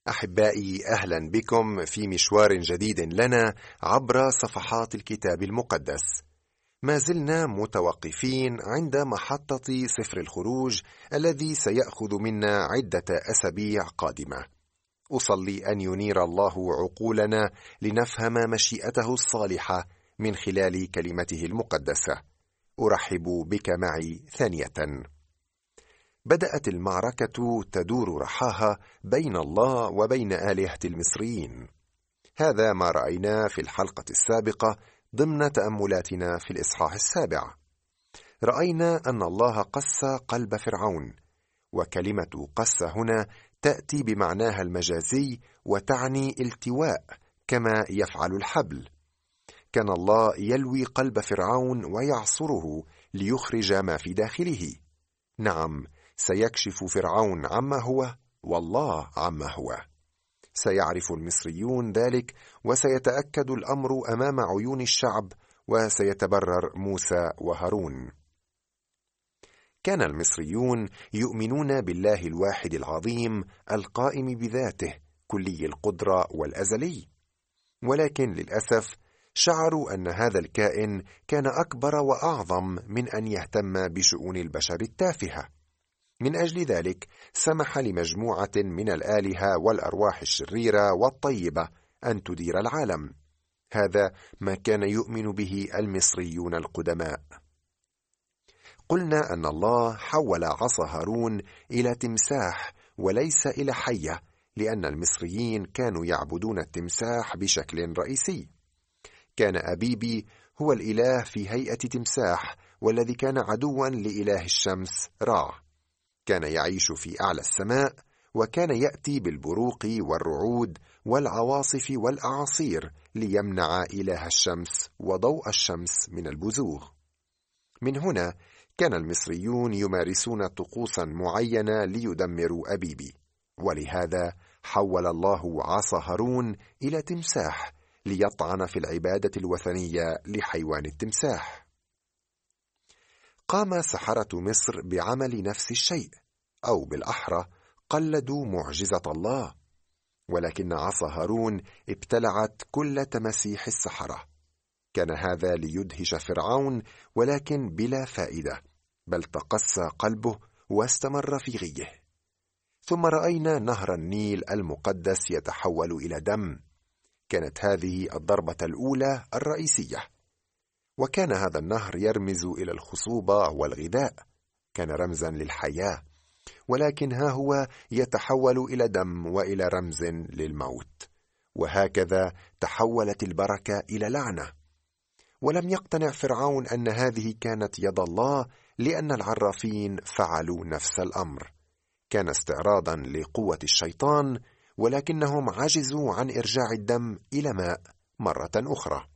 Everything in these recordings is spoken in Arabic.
أحبائي، أهلا بكم في مشوار جديد لنا عبر صفحات الكتاب المقدس. ما زلنا متوقفين عند محطة سفر الخروج الذي سيأخذ منا عدة أسابيع قادمة. أصلي أن ينير الله عقولنا لنفهم مشيئته الصالحة من خلال كلمته المقدسة. أرحب بك معي ثانية. بدأت المعركة تدور رحاها بين الله وبين آلهة المصريين. هذا ما رأيناه في الحلقة السابقة ضمن تأملاتنا في الإصحاح 7. رأينا أن الله قسّ قلب فرعون، وكلمة قسّ هنا تأتي بمعناها المجازي وتعني التواء كما يفعل الحبل. كان الله يلوي قلب فرعون ويعصره ليخرج ما في داخله. نعم، سيكشف فرعون عما هو والله عما هو. سيعرف المصريون ذلك، وسيتأكد الأمر أمام عيون الشعب، وسيتبرر موسى وهارون. كان المصريون يؤمنون بالله الواحد العظيم القائم بذاته كلي القدرة والأزلي، ولكن للأسف شعروا أن هذا الكائن كان أكبر وأعظم من أن يهتم بشؤون البشر التافهة. من أجل ذلك سمح لمجموعة من الآلهة والأرواح الشريرة والطيبة أن تدير العالم. هذا ما كان يؤمن به المصريون القدماء. قلنا أن الله حول عصا هارون إلى تمساح وليس إلى حية، لأن المصريين كانوا يعبدون التمساح بشكل رئيسي. كان أبيبي هو الإله في هيئة تمساح، والذي كان عدوا لإله الشمس رع. كان يعيش في أعلى السماء، وكان يأتي بالبروق والرعود والعواصف والأعاصير ليمنع إله الشمس وضوء الشمس من البزوغ. من هنا كان المصريون يمارسون طقوسا معينة ليدمروا أبيبي، ولهذا حول الله عصا هارون إلى تمساح ليطعن في العبادة الوثنية لحيوان التمساح. قام سحرة مصر بعمل نفس الشيء، أو بالأحرى قلدوا معجزة الله، ولكن عصا هارون ابتلعت كل تماسيح السحرة. كان هذا ليدهش فرعون، ولكن بلا فائدة، بل تقسى قلبه واستمر في غيه. ثم رأينا نهر النيل المقدس يتحول إلى دم. كانت هذه الضربة الأولى الرئيسية، وكان هذا النهر يرمز إلى الخصوبة والغذاء، كان رمزا للحياة، ولكن ها هو يتحول إلى دم وإلى رمز للموت. وهكذا تحولت البركة إلى لعنة. ولم يقتنع فرعون أن هذه كانت يد الله، لأن العرافين فعلوا نفس الأمر. كان استعراضا لقوة الشيطان، ولكنهم عجزوا عن إرجاع الدم إلى ماء مرة أخرى.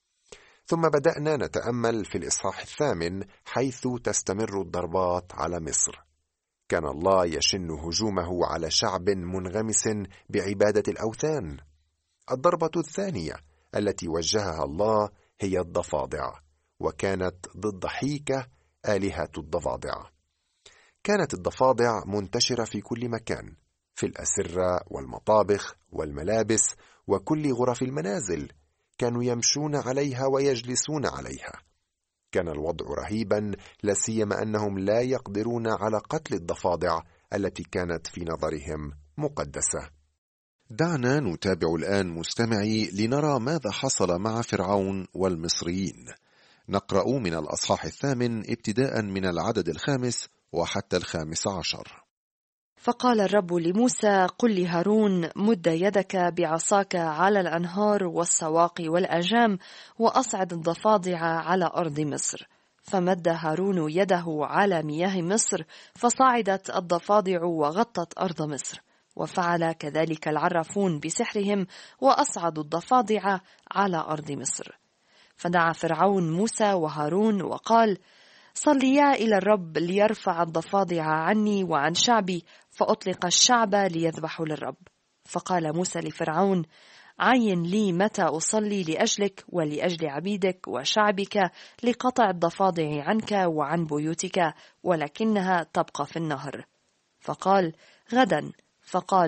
ثم بدأنا نتأمل في الإصحاح 8 حيث تستمر الضربات على مصر. كان الله يشن هجومه على شعب منغمس بعبادة الأوثان. الضربة الثانية التي وجهها الله هي الضفادع، وكانت ضد حيكة آلهة الضفادع. كانت الضفادع منتشرة في كل مكان، في الأسرة والمطابخ والملابس وكل غرف المنازل. كانوا يمشون عليها ويجلسون عليها. كان الوضع رهيبا، لا سيما أنهم لا يقدرون على قتل الضفادع التي كانت في نظرهم مقدسة. دعنا نتابع الآن مستمعي لنرى ماذا حصل مع فرعون والمصريين. نقرأ من الأصحاح 8 ابتداء من العدد 5 وحتى 15. فقال الرب لموسى: قل لهارون: مد يدك بعصاك على الأنهار والسواقي والأجام، وأصعد الضفادع على أرض مصر. فمد هارون يده على مياه مصر، فصعدت الضفادع وغطت أرض مصر. وفعل كذلك العرافون بسحرهم، وأصعدوا الضفادع على أرض مصر. فدعا فرعون موسى وهارون وقال: صليا إلى الرب ليرفع الضفادع عني وعن شعبي، فأطلق الشعب ليذبحوا للرب. فقال موسى لفرعون: عين لي متى أصلي لأجلك ولأجل عبيدك وشعبك لقطع الضفادع عنك وعن بيوتك، ولكنها تبقى في النهر. فقال: غدا. فقال: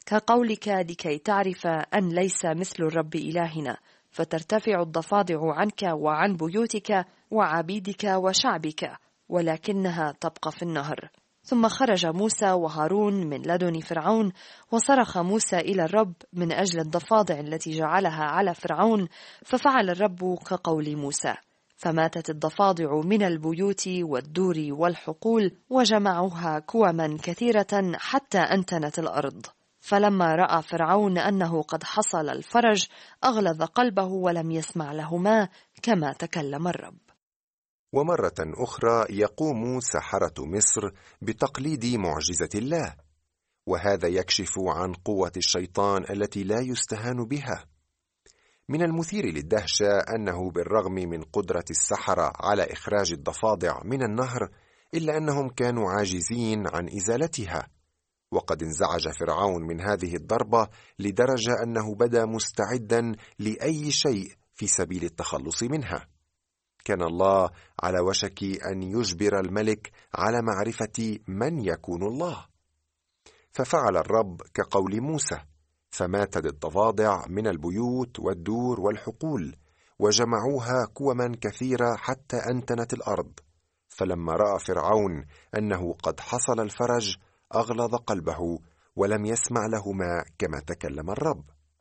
كقولك لكي تعرف أن ليس مثل الرب إلهنا، فترتفع الضفادع عنك وعن بيوتك وعبيدك وشعبك، ولكنها تبقى في النهر. ثم خرج موسى وهارون من لدن فرعون، وصرخ موسى إلى الرب من أجل الضفادع التي جعلها على فرعون، ففعل الرب كقول موسى، فماتت الضفادع من البيوت والدور والحقول، وجمعوها كوما كثيرة حتى أنتنت الأرض. فلما رأى فرعون أنه قد حصل الفرج أغلظ قلبه ولم يسمع لهما كما تكلم الرب. ومرة أخرى يقوم سحرة مصر بتقليد معجزة الله، وهذا يكشف عن قوة الشيطان التي لا يستهان بها. من المثير للدهشة أنه بالرغم من قدرة السحرة على إخراج الضفادع من النهر، إلا أنهم كانوا عاجزين عن إزالتها، وقد انزعج فرعون من هذه الضربة لدرجة أنه بدا مستعدا لأي شيء في سبيل التخلص منها. كان الله على وشك أن يجبر الملك على معرفة من يكون الله، ففعل الرب كقول موسى، فماتت الضفادع من البيوت والدور والحقول، وجمعوها كوما كثيرة حتى أنتنت الأرض. فلما رأى فرعون أنه قد حصل الفرج أغلظ قلبه ولم يسمع لهما كما تكلم الرب.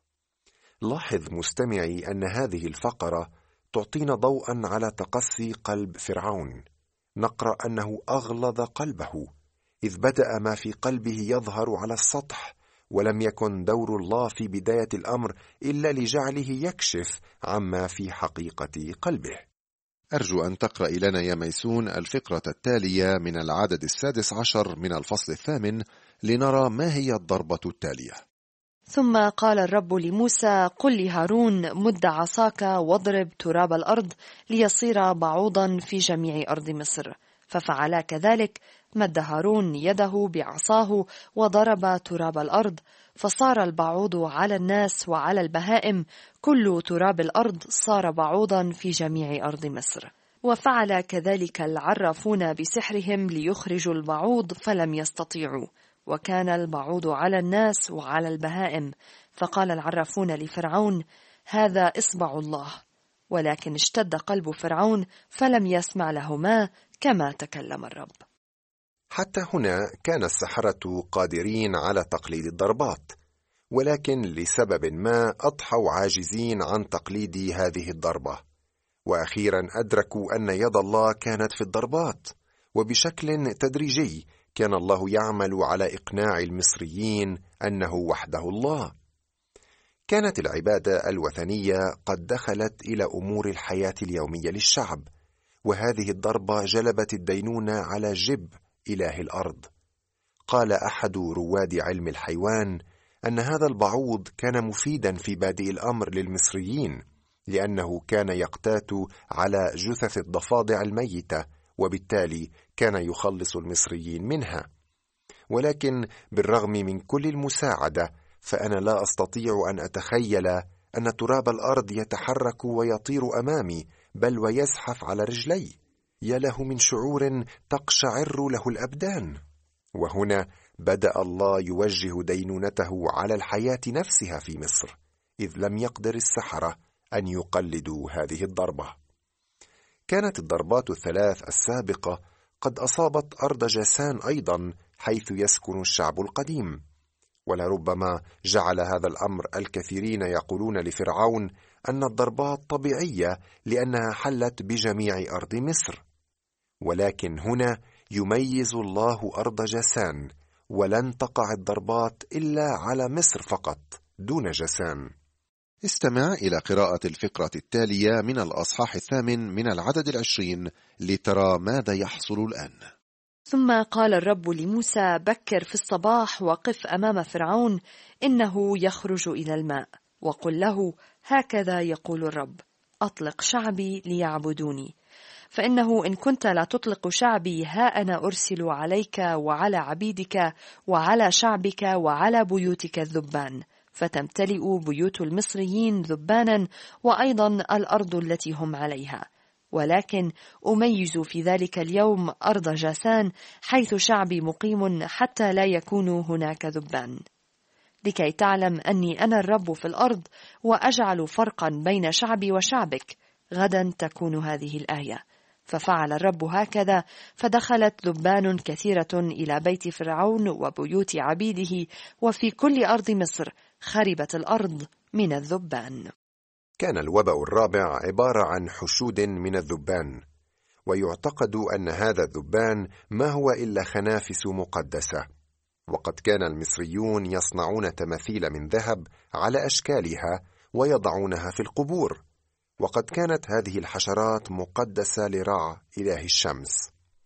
لاحظ مستمعي أن هذه الفقرة تعطينا ضوءا على تقسي قلب فرعون. نقرأ أنه أغلظ قلبه، إذ بدأ ما في قلبه يظهر على السطح، ولم يكن دور الله في بداية الأمر إلا لجعله يكشف عما في حقيقة قلبه. أرجو أن تقرأ لنا يا ميسون الفقرة التالية من العدد 16 من الفصل 8 لنرى ما هي الضربة التالية. ثم قال الرب لموسى: قل لهارون: مد عصاك واضرب تراب الأرض ليصير بعوضا في جميع أرض مصر. ففعلا كذلك، مد هارون يده بعصاه وضرب تراب الأرض، فصار البعوض على الناس وعلى البهائم، كل تراب الأرض صار بعوضا في جميع أرض مصر. وفعل كذلك العرافون بسحرهم ليخرجوا البعوض فلم يستطيعوا، وكان البعوض على الناس وعلى البهائم. فقال العرافون لفرعون: هذا إصبع الله. ولكن اشتد قلب فرعون فلم يسمع لهما كما تكلم الرب. حتى هنا كان السحرة قادرين على تقليد الضربات، ولكن لسبب ما أضحوا عاجزين عن تقليد هذه الضربة. وأخيرا أدركوا أن يد الله كانت في الضربات، وبشكل تدريجي كان الله يعمل على إقناع المصريين أنه وحده الله. كانت العبادة الوثنية قد دخلت إلى أمور الحياة اليومية للشعب، وهذه الضربة جلبت الدينونة على جب إله الأرض. قال أحد رواد علم الحيوان أن هذا البعوض كان مفيدا في بادئ الأمر للمصريين، لأنه كان يقتات على جثث الضفادع الميتة، وبالتالي كان يخلص المصريين منها. ولكن بالرغم من كل المساعدة، فأنا لا أستطيع أن أتخيل أن تراب الأرض يتحرك ويطير أمامي، بل ويزحف على رجلي. يا له من شعور تقشعر له الأبدان. وهنا بدأ الله يوجه دينونته على الحياة نفسها في مصر، إذ لم يقدر السحرة أن يقلدوا هذه الضربة. كانت الضربات الثلاث السابقة قد أصابت أرض جاسان أيضا، حيث يسكن الشعب القديم، ولربما جعل هذا الأمر الكثيرين يقولون لفرعون أن الضربات طبيعية لأنها حلت بجميع أرض مصر. ولكن هنا يميز الله أرض جاسان، ولن تقع الضربات إلا على مصر فقط دون جاسان. استمع إلى قراءة الفقرة التالية من الأصحاح 8 من العدد 20 لترى ماذا يحصل الآن. ثم قال الرب لموسى: بكر في الصباح وقف أمام فرعون، إنه يخرج إلى الماء، وقل له: هكذا يقول الرب: أطلق شعبي ليعبدوني. فإنه إن كنت لا تطلق شعبي، ها أنا أرسل عليك وعلى عبيدك وعلى شعبك وعلى بيوتك الذبان، فتمتلئ بيوت المصريين ذبانا، وأيضا الأرض التي هم عليها. ولكن أميز في ذلك اليوم أرض جاسان، حيث شعبي مقيم، حتى لا يكون هناك ذبان. لكي تعلم أني أنا الرب في الأرض وأجعل فرقا بين شعبي وشعبك. غدا تكون هذه الآية. ففعل الرب هكذا، فدخلت ذبان كثيرة إلى بيت فرعون وبيوت عبيده، وفي كل أرض مصر خربت الأرض من الذبان. كان الوباء الرابع عبارة عن حشود من الذبان، ويعتقد أن هذا الذبان ما هو إلا خنافس مقدسة. وقد كان المصريون يصنعون تماثيل من ذهب على أشكالها ويضعونها في القبور، وقد كانت هذه الحشرات مقدسة لرع إله الشمس.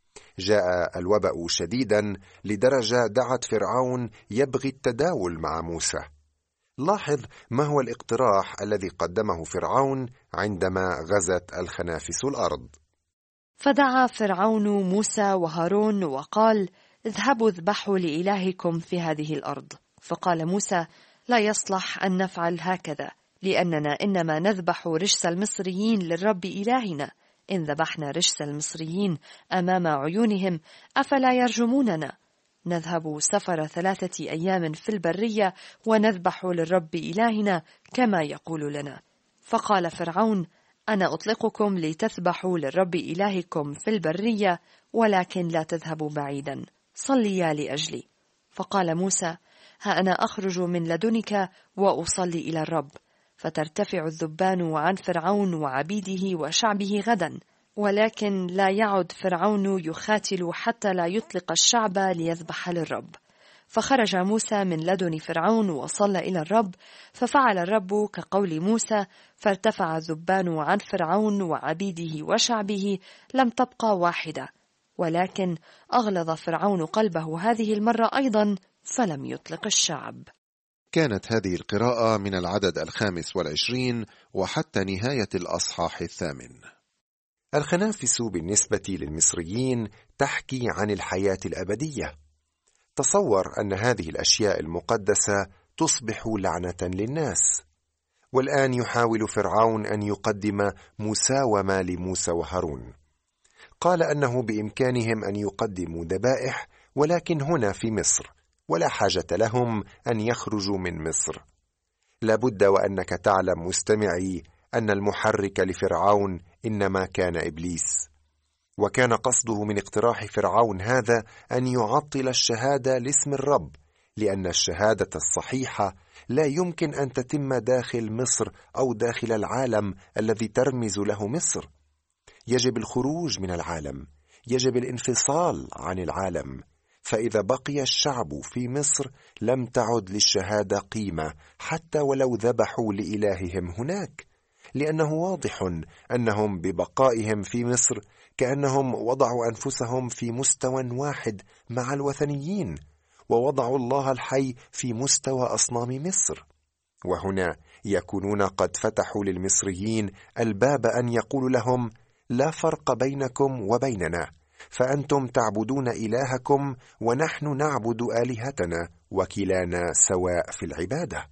جاء الوباء شديدا لدرجة دعت فرعون يبغي التداول مع موسى. لاحظ ما هو الاقتراح الذي قدمه فرعون عندما غزت الخنافس الأرض. فدعا فرعون موسى وهارون وقال: اذهبوا اذبحوا لإلهكم في هذه الأرض. فقال موسى: لا يصلح أن نفعل هكذا، لأننا إنما نذبح رجس المصريين للرب إلهنا. إن ذبحنا رجس المصريين أمام عيونهم أفلا يرجموننا؟ نذهب سفر 3 أيام في البرية ونذبح للرب إلهنا كما يقول لنا. فقال فرعون: أنا أطلقكم لتذبحوا للرب إلهكم في البرية، ولكن لا تذهبوا بعيدا، صليا لأجلي. فقال موسى: ها أنا أخرج من لدنك وأصلي إلى الرب. فترتفع الذبان عن فرعون وعبيده وشعبه غدا، ولكن لا يعد فرعون يخاتل حتى لا يطلق الشعب ليذبح للرب. فخرج موسى من لدن فرعون وصلى إلى الرب، ففعل الرب كقول موسى، فارتفع الذبان عن فرعون وعبيده وشعبه، لم تبقى واحدة. ولكن أغلظ فرعون قلبه هذه المرة أيضا، فلم يطلق الشعب. كانت هذه القراءة من العدد 25 وحتى نهاية الأصحاح 8. الخنافس بالنسبة للمصريين تحكي عن الحياة الأبدية. تصور أن هذه الأشياء المقدسة تصبح لعنة للناس. والآن يحاول فرعون أن يقدم مساومة لموسى وهارون. قال أنه بإمكانهم أن يقدموا ذبائح، ولكن هنا في مصر، ولا حاجة لهم أن يخرجوا من مصر. لابد وأنك تعلم مستمعي أن المحرك لفرعون إنما كان إبليس، وكان قصده من اقتراح فرعون هذا أن يعطل الشهادة لاسم الرب، لأن الشهادة الصحيحة لا يمكن أن تتم داخل مصر أو داخل العالم الذي ترمز له مصر. يجب الخروج من العالم، يجب الانفصال عن العالم. فإذا بقي الشعب في مصر لم تعد للشهادة قيمة، حتى ولو ذبحوا لإلههم هناك، لأنه واضح أنهم ببقائهم في مصر كأنهم وضعوا أنفسهم في مستوى واحد مع الوثنيين، ووضعوا الله الحي في مستوى أصنام مصر. وهنا يكونون قد فتحوا للمصريين الباب أن يقولوا لهم: لا فرق بينكم وبيننا، فأنتم تعبدون إلهكم ونحن نعبد آلهتنا، وكلانا سواء في العبادة.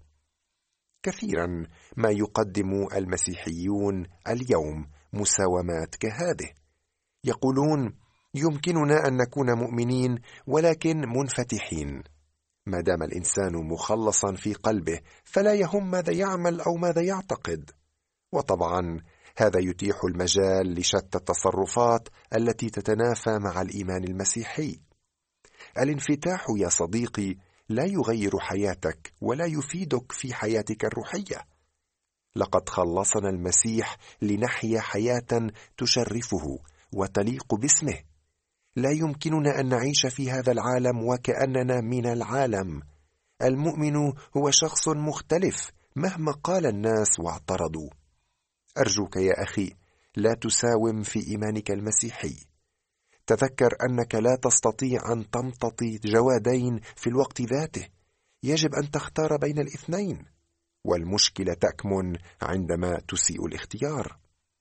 كثيرا ما يقدم المسيحيون اليوم مساومات كهذه. يقولون: يمكننا أن نكون مؤمنين ولكن منفتحين. ما دام الإنسان مخلصا في قلبه فلا يهم ماذا يعمل أو ماذا يعتقد. وطبعا هذا يتيح المجال لشتى التصرفات التي تتنافى مع الإيمان المسيحي. الانفتاح يا صديقي لا يغير حياتك ولا يفيدك في حياتك الروحية. لقد خلصنا المسيح لنحيا حياة تشرفه وتليق باسمه. لا يمكننا أن نعيش في هذا العالم وكأننا من العالم. المؤمن هو شخص مختلف مهما قال الناس واعترضوا. أرجوك يا أخي لا تساوم في إيمانك المسيحي. تذكر أنك لا تستطيع أن تمتطي جوادين في الوقت ذاته. يجب أن تختار بين الاثنين، والمشكلة تكمن عندما تسيء الاختيار.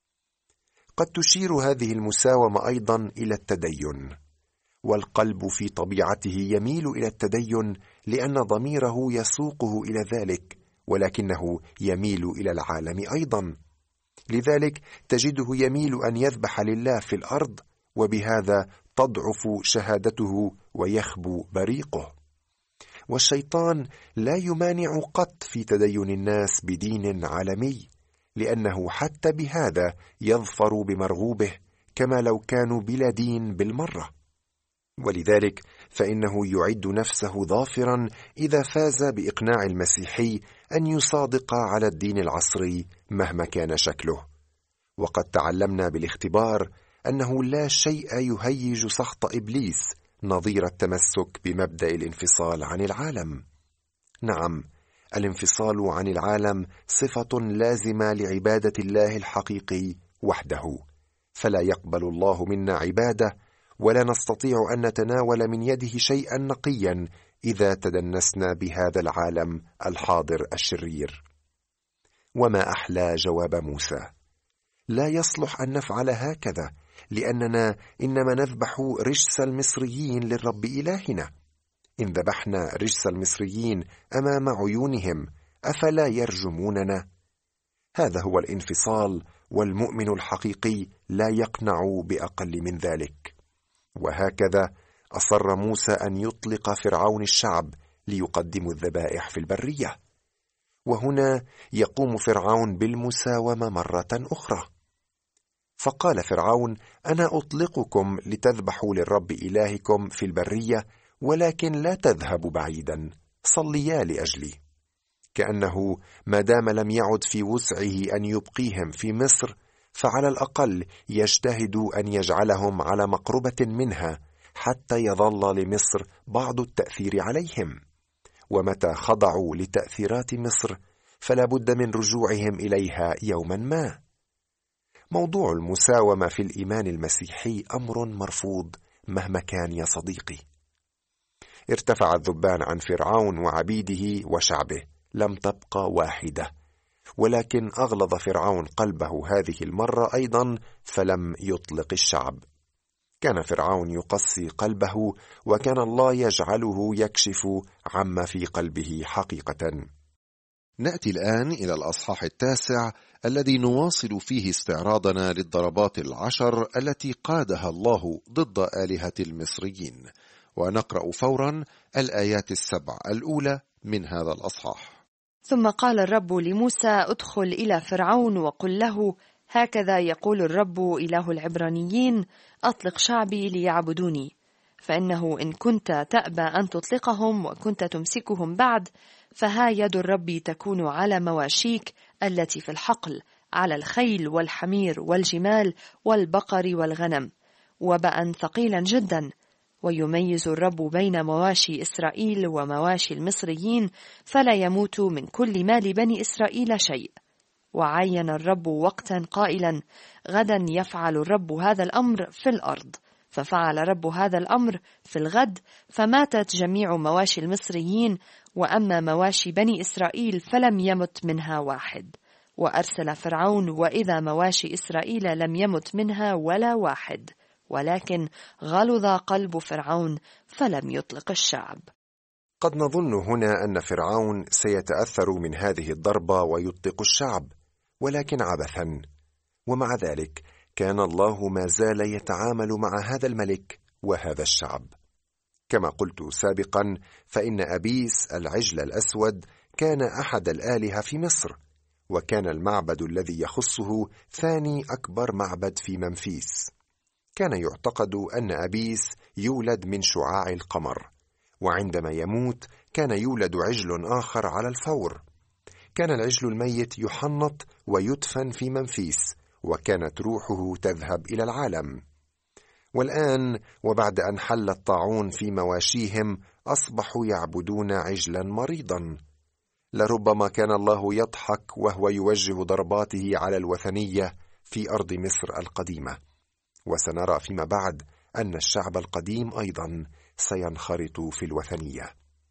قد تشير هذه المساومة أيضا إلى التدين، والقلب في طبيعته يميل إلى التدين لأن ضميره يسوقه إلى ذلك، ولكنه يميل إلى العالم أيضا. لذلك تجده يميل أن يذبح لله في الأرض، وبهذا تضعف شهادته ويخبو بريقه. والشيطان لا يمانع قط في تدين الناس بدين عالمي، لأنه حتى بهذا يظفر بمرغوبه كما لو كانوا بلا دين بالمرة. ولذلك فإنه يعد نفسه ظافرا إذا فاز بإقناع المسيحي أن يصادق على الدين العصري مهما كان شكله. وقد تعلمنا بالاختبار أنه لا شيء يهيج سخط إبليس نظير التمسك بمبدأ الانفصال عن العالم. نعم، الانفصال عن العالم صفة لازمة لعبادة الله الحقيقي وحده، فلا يقبل الله منا عبادة، ولا نستطيع أن نتناول من يده شيئا نقيا إذا تدنسنا بهذا العالم الحاضر الشرير. وما أحلى جواب موسى: لا يصلح أن نفعل هكذا، لأننا إنما نذبح رجس المصريين للرب إلهنا. إن ذبحنا رجس المصريين أمام عيونهم أفلا يرجموننا؟ هذا هو الانفصال، والمؤمن الحقيقي لا يقنع بأقل من ذلك. وهكذا أصر موسى أن يطلق فرعون الشعب ليقدموا الذبائح في البرية. وهنا يقوم فرعون بالمساومة مرة أخرى، فقال فرعون: أنا أطلقكم لتذبحوا للرب إلهكم في البرية، ولكن لا تذهبوا بعيدا، صليا لأجلي. كأنه ما دام لم يعد في وسعه أن يبقيهم في مصر، فعلى الأقل يجتهد أن يجعلهم على مقربة منها حتى يظل لمصر بعض التأثير عليهم. ومتى خضعوا لتأثيرات مصر فلا بد من رجوعهم إليها يوما ما. موضوع المساومة في الإيمان المسيحي أمر مرفوض مهما كان يا صديقي. ارتفع الذبان عن فرعون وعبيده وشعبه، لم تبقى واحدة، ولكن أغلظ فرعون قلبه هذه المرة أيضا فلم يطلق الشعب. كان فرعون يقسي قلبه، وكان الله يجعله يكشف عما في قلبه حقيقة. نأتي الآن إلى الأصحاح 9 الذي نواصل فيه استعراضنا للضربات 10 التي قادها الله ضد آلهة المصريين، ونقرأ فورا الآيات 7 الأولى من هذا الأصحاح. ثم قال الرب لموسى: ادخل إلى فرعون وقل له: هكذا يقول الرب إله العبرانيين: أطلق شعبي ليعبدوني. فإنه إن كنت تأبى أن تطلقهم وكنت تمسكهم بعد، فها يد الرب تكون على مواشيك التي في الحقل، على الخيل والحمير والجمال والبقر والغنم، وبأ ثقيلا جدا. ويميز الرب بين مواشي إسرائيل ومواشي المصريين، فلا يموت من كل مال بني إسرائيل شيء. وعين الرب وقتا قائلا: غدا يفعل الرب هذا الأمر في الأرض. ففعل الرب هذا الأمر في الغد، فماتت جميع مواشي المصريين، وأما مواشي بني إسرائيل فلم يمت منها واحد. وأرسل فرعون، وإذا مواشي إسرائيل لم يمت منها ولا واحد، ولكن غلظ قلب فرعون فلم يطلق الشعب. قد نظن هنا أن فرعون سيتأثر من هذه الضربة ويطلق الشعب، ولكن عبثا. ومع ذلك كان الله ما زال يتعامل مع هذا الملك وهذا الشعب. كما قلت سابقا، فإن أبيس العجل الأسود كان أحد الآلهة في مصر، وكان المعبد الذي يخصه ثاني أكبر معبد في ممفيس. كان يعتقد أن أبيس يولد من شعاع القمر، وعندما يموت كان يولد عجل آخر على الفور. كان العجل الميت يحنط ويدفن في ممفيس، وكانت روحه تذهب إلى العالم. والآن وبعد أن حل الطاعون في مواشيهم، أصبحوا يعبدون عجلا مريضا. لربما كان الله يضحك وهو يوجه ضرباته على الوثنية في أرض مصر القديمة، وسنرى فيما بعد أن الشعب القديم أيضا سينخرط في الوثنية.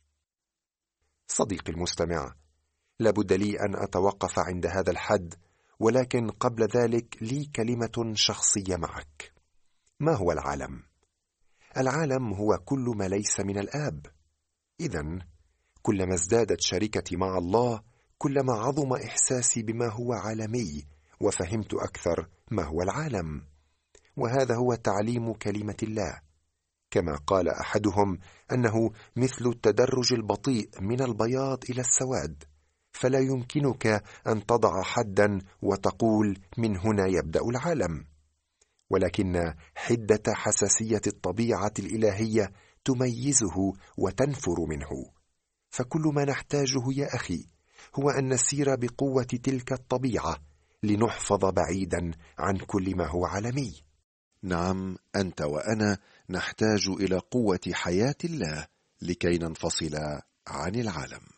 صديقي المستمع، لابد لي أن أتوقف عند هذا الحد، ولكن قبل ذلك لي كلمة شخصية معك. ما هو العالم؟ العالم هو كل ما ليس من الآب. إذن كلما ازدادت شركتي مع الله، كلما عظم إحساسي بما هو عالمي، وفهمت أكثر ما هو العالم. وهذا هو تعليم كلمة الله. كما قال أحدهم أنه مثل التدرج البطيء من البياض إلى السواد، فلا يمكنك أن تضع حدا وتقول من هنا يبدأ العالم، ولكن حدة حساسية الطبيعة الإلهية تميزه وتنفر منه. فكل ما نحتاجه يا أخي هو أن نسير بقوة تلك الطبيعة لنحفظ بعيدا عن كل ما هو عالمي. نعم، أنت وأنا نحتاج إلى قوة حياة الله لكي ننفصل عن العالم.